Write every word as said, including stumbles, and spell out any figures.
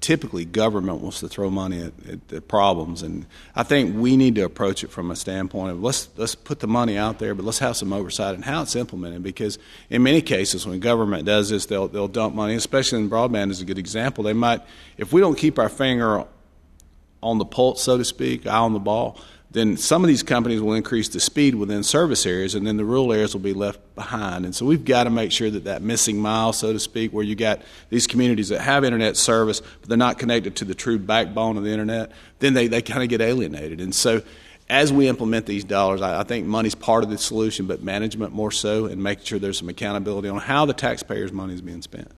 typically government wants to throw money at, at, at problems, and I think we need to approach it from a standpoint of let's let's put the money out there, but let's have some oversight in how it's implemented. Because in many cases, when government does this, they'll they'll dump money. Especially in broadband is a good example. They might, if we don't keep our finger on the pulse, so to speak, eye on the ball, then some of these companies will increase the speed within service areas, and then the rural areas will be left behind. And so we've got to make sure that that missing mile, so to speak, where you got these communities that have internet service, but they're not connected to the true backbone of the internet, then they, they kind of get alienated. And so as we implement these dollars, I, I think money's part of the solution, but management more so, and making sure there's some accountability on how the taxpayers' money is being spent.